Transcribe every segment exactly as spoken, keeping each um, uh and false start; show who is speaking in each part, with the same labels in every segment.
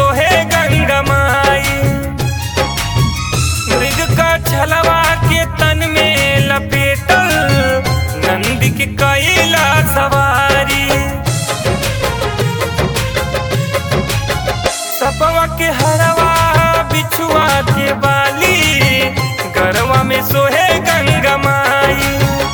Speaker 1: सोहे गंगा माई। मृग का छलवा के तन में लपेटल नंदी के कैला सवारी। सपवा के हरवा बिछुआ के बाली गरवा में सोहे गंगा माई।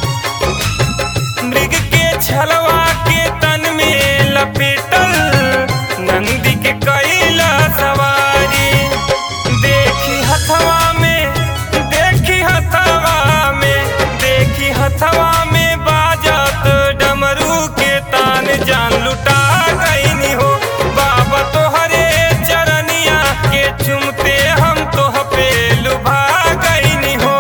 Speaker 1: मृग के छलवा के तन में लपेटल नंदी के कैला सवारी। देखी हथवा में देखी हथवा में देखी हथवा में बाजत डमरू के तान जान लुटा गईनी हो। बाबा तोहरे चरनिया के चुमते हम तोह पे लुभा गईनी हो।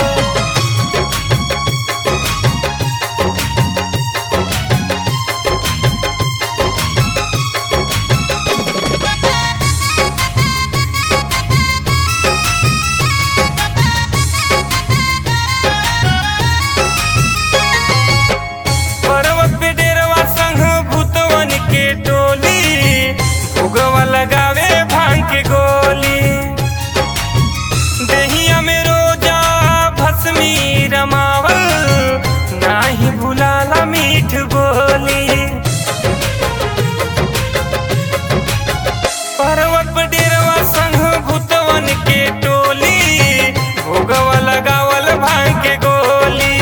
Speaker 1: पर्वत पे डेरवा संग भूतवन के टोली भुगवा लगावे भांग के गोली। देहिया में रोजा भस्मी रमावल नाही भुलाला मीठ बोली। पर्वत पे डेरवा संग भूतवन के टोली भुगवा लगावल भांग के गोली।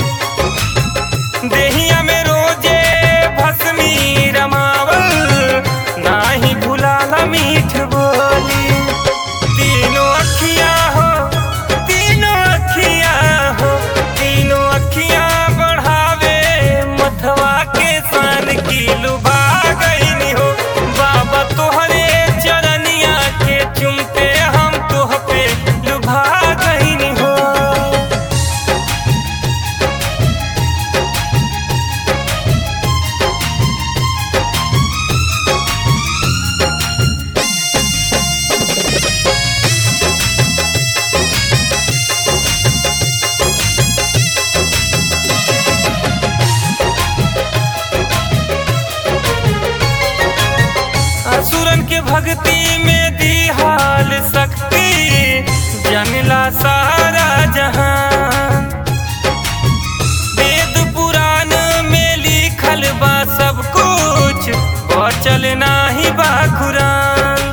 Speaker 1: देहिया में रोजे भस्मी रमावल नाही भुलाला मीठ बोली। तीनों अखिया हो तीनों अखिया हो तीनों अखिया बढ़ावे मथवा के सान की लुभा गईनी हो। बाबा तोहरे चरनिया के चुमते हम तोह पे लुभा गईनी हो। असुरन के भक्ति में दी हाल शक्ति जनला सारा जहान। वेद पुराण में लिखल बा सब कुछ बचल नाही बा कुरान।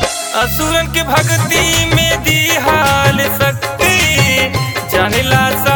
Speaker 1: असुरन के भक्ति में दी हाल शक्ति जनला